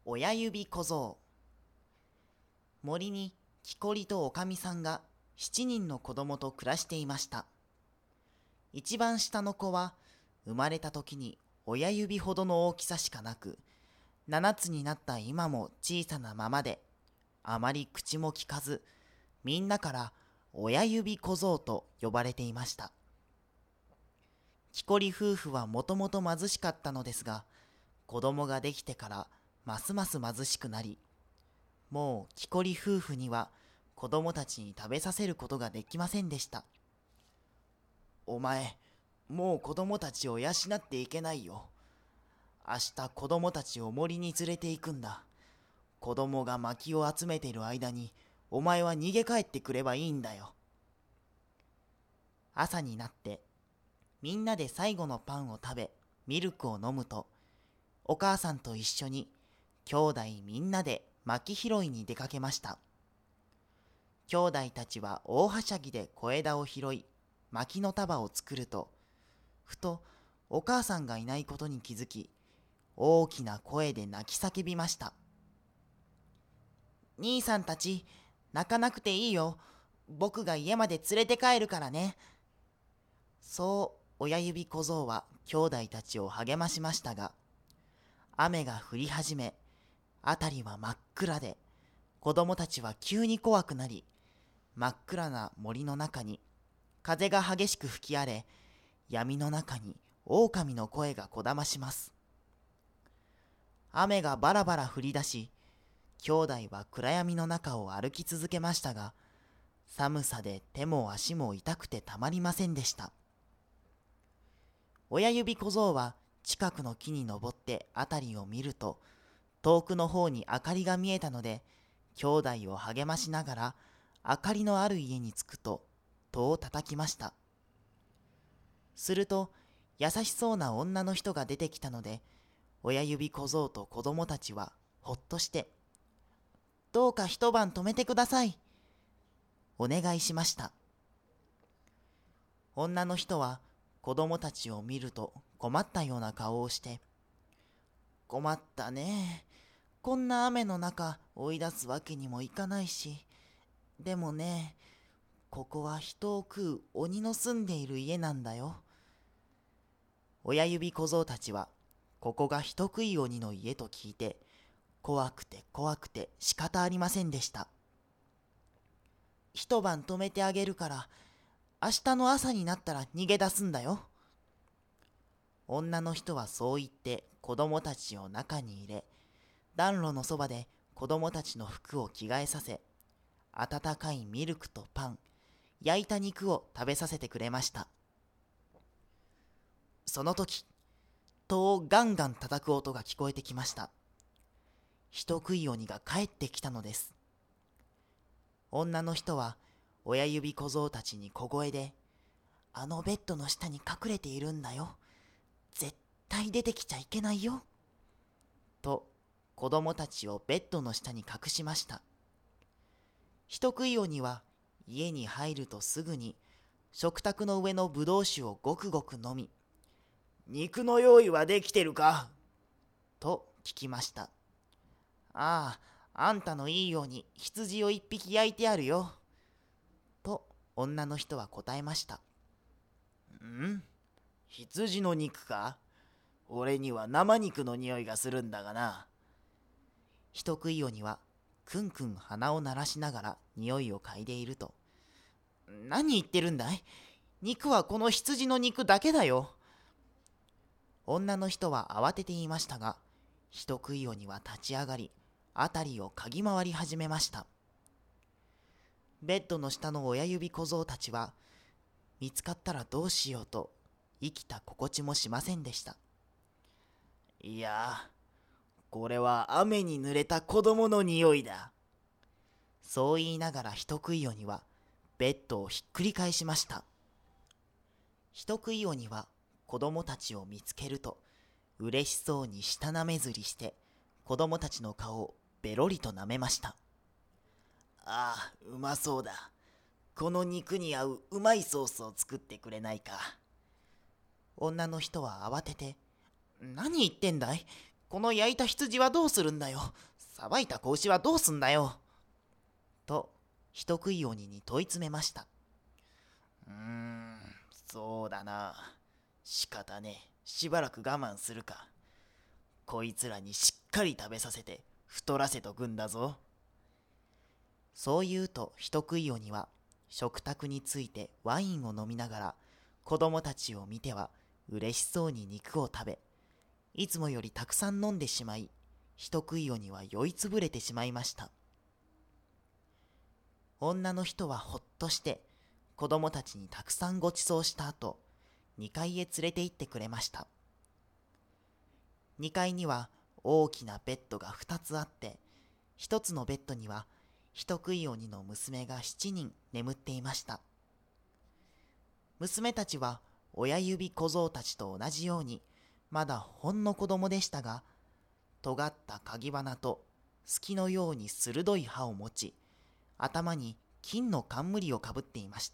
親指小僧。森に木こりとおかみさんが7人の子供と暮らしていました。一番下の子は生まれた時に親指ほどの大きさしかなく、7つになった今も小さなままで、あまり口も利かず、みんなから親指小僧と呼ばれていました。木こり夫婦はもともと貧しかったのですが、子供ができてからますます貧しくなり、もう木こり夫婦には子供たちに食べさせることができませんでした。お前、もう子供たちを養っていけないよ。明日子供たちを森に連れて行くんだ。子供が薪を集めている間に、お前は逃げ帰ってくればいいんだよ。朝になって、みんなで最後のパンを食べ、ミルクを飲むと、お母さんと一緒に、兄弟みんなで薪拾いに出かけました。兄弟たちは大はしゃぎで小枝を拾い、薪の束を作ると、ふとお母さんがいないことに気づき、大きな声で泣き叫びました。兄さんたち、泣かなくていいよ。僕が家まで連れて帰るからね。そう親指小僧は兄弟たちを励ましましたが、雨が降り始め、あたりは真っ暗で、子供たちは急に怖くなり、真っ暗な森の中に風が激しく吹き荒れ、闇の中に狼の声がこだまします。雨がバラバラ降り出し、兄弟は暗闇の中を歩き続けましたが、寒さで手も足も痛くてたまりませんでした。親指小僧は近くの木に登ってあたりを見ると、遠くの方に明かりが見えたので、兄弟を励ましながら明かりのある家に着くと戸を叩きました。すると優しそうな女の人が出てきたので、親指小僧と子供たちはほっとして、どうか一晩泊めてください、お願いしました。女の人は子供たちを見ると困ったような顔をして、困ったね。こんな雨の中追い出すわけにもいかないし、でもね、ここは人を食う鬼の住んでいる家なんだよ。親指小僧たちは、ここが人食い鬼の家と聞いて、怖くて怖くて仕方ありませんでした。一晩泊めてあげるから、明日の朝になったら逃げ出すんだよ。女の人はそう言って子供たちを中に入れ、暖炉のそばで子供たちの服を着替えさせ、温かいミルクとパン、焼いた肉を食べさせてくれました。その時、戸をガンガン叩く音が聞こえてきました。人食い鬼が帰ってきたのです。女の人は親指小僧たちに小声で、あのベッドの下に隠れているんだよ。絶対出てきちゃいけないよ。と子供たちをベッドの下に隠しました。人食い鬼は家に入るとすぐに食卓の上のぶどう酒をごくごく飲み、肉の用意はできてるかと聞きました。ああ、あんたのいいように羊を一匹焼いてあるよ。と女の人は答えました。羊の肉か？俺には生肉の匂いがするんだがな。人食い鬼はくんくん鼻を鳴らしながら匂いを嗅いでいると、何言ってるんだい？肉はこの羊の肉だけだよ。女の人は慌てて言いましたが、人食い鬼は立ち上がり、あたりを嗅ぎ回り始めました。ベッドの下の親指小僧たちは、見つかったらどうしようと生きた心地もしませんでした。いや、これは雨に濡れた子供の匂いだ。そう言いながら人食い鬼はベッドをひっくり返しました。人食い鬼は子供たちを見つけると嬉しそうに舌なめずりして子供たちの顔をベロリと舐めました。ああ、うまそうだ。この肉に合ううまいソースを作ってくれないか。女の人は慌てて、何言ってんだい？ この焼いた羊はどうするんだよ。さばいた子牛はどうすんだよ。と人食い鬼に問い詰めました。そうだな。仕方ねえ。しばらく我慢するか。こいつらにしっかり食べさせて太らせとくんだぞ。そう言うと人食い鬼は食卓についてワインを飲みながら子供たちを見ては嬉しそうに肉を食べ、いつもよりたくさん飲んでしまい、人食い鬼は酔いつぶれてしまいました。女の人はほっとして子供たちにたくさんごちそうした後、2階へ連れて行ってくれました。2階には大きなベッドが2つあって、1つのベッドには人食い鬼の娘が7人眠っていました。娘たちは親指小僧たちと同じようにまだほんの子供でしたが、尖った鍵鼻とすきのように鋭い歯を持ち、頭に金の冠をかぶっていました。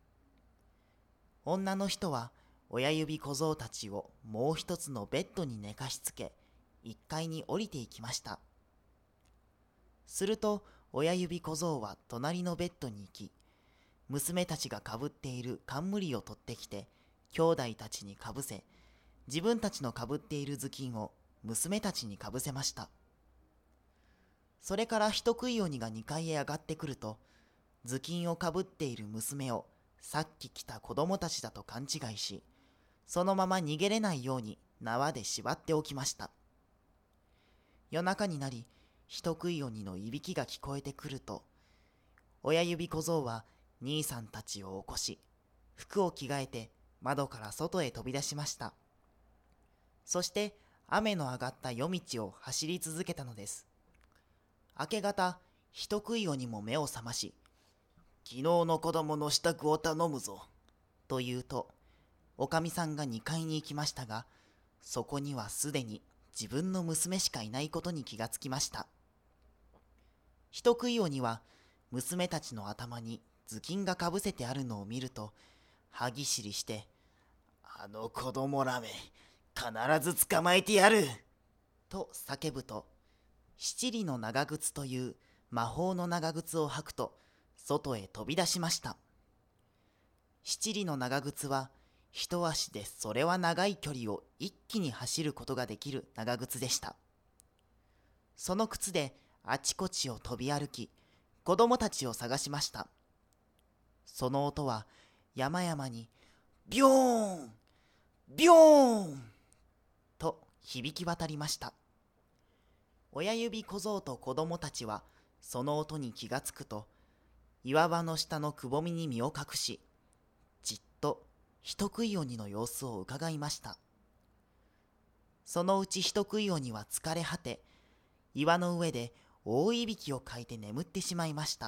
女の人は親指小僧たちをもう一つのベッドに寝かしつけ、1階に降りていきました。すると親指小僧は隣のベッドに行き、娘たちがかぶっている冠を取ってきて兄弟たちにかぶせ、自分たちのかぶっている頭巾を娘たちにかぶせました。それから人食い鬼が2階へ上がってくると、頭巾をかぶっている娘をさっき来た子供たちだと勘違いし、そのまま逃げれないように縄で縛っておきました。夜中になり、人食い鬼のいびきが聞こえてくると、親指小僧は兄さんたちを起こし、服を着替えて窓から外へ飛び出しました。そして雨の上がった夜道を走り続けたのです。明け方、人食い鬼も目を覚まし、昨日の子供の支度を頼むぞ、と言うと、おかみさんが2階に行きましたが、そこにはすでに自分の娘しかいないことに気がつきました。人食い鬼は娘たちの頭に頭巾がかぶせてあるのを見ると、歯ぎしりして、あの子供らめ、必ず捕まえてやると叫ぶと、七里の長靴という魔法の長靴を履くと、外へ飛び出しました。七里の長靴は、一足でそれは長い距離を一気に走ることができる長靴でした。その靴であちこちを飛び歩き、子供たちを探しました。その音は山々にビョーンビョーンと響き渡りました。親指小僧と子供たちはその音に気がつくと、岩場の下のくぼみに身を隠し、じっと人食い鬼の様子をうかがいました。そのうち人食い鬼は疲れ果て、岩の上で大いびきをかいて眠ってしまいました。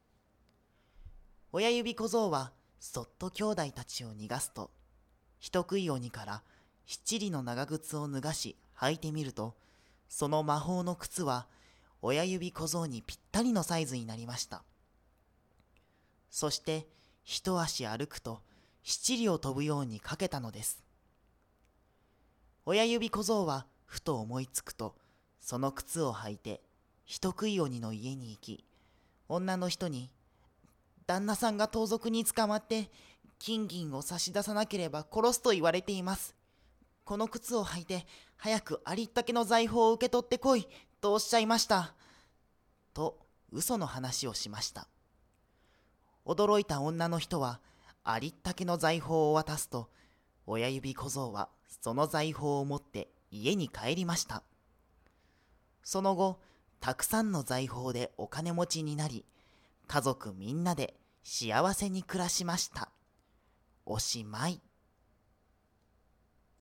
親指小僧はそっと兄弟たちを逃がすと、人食い鬼から七里の長靴を脱がし履いてみると、その魔法の靴は親指小僧にぴったりのサイズになりました。そして一足歩くと七里を飛ぶようにかけたのです。親指小僧はふと思いつくと、その靴を履いて人食い鬼の家に行き、女の人に、旦那さんが盗賊に捕まって金銀を差し出さなければ殺すと言われています。この靴を履いて早くありったけの財宝を受け取ってこいとおっしゃいました。と嘘の話をしました。驚いた女の人はありったけの財宝を渡すと、親指小僧はその財宝を持って家に帰りました。その後、たくさんの財宝でお金持ちになり、家族みんなで幸せに暮らしました。おしまい。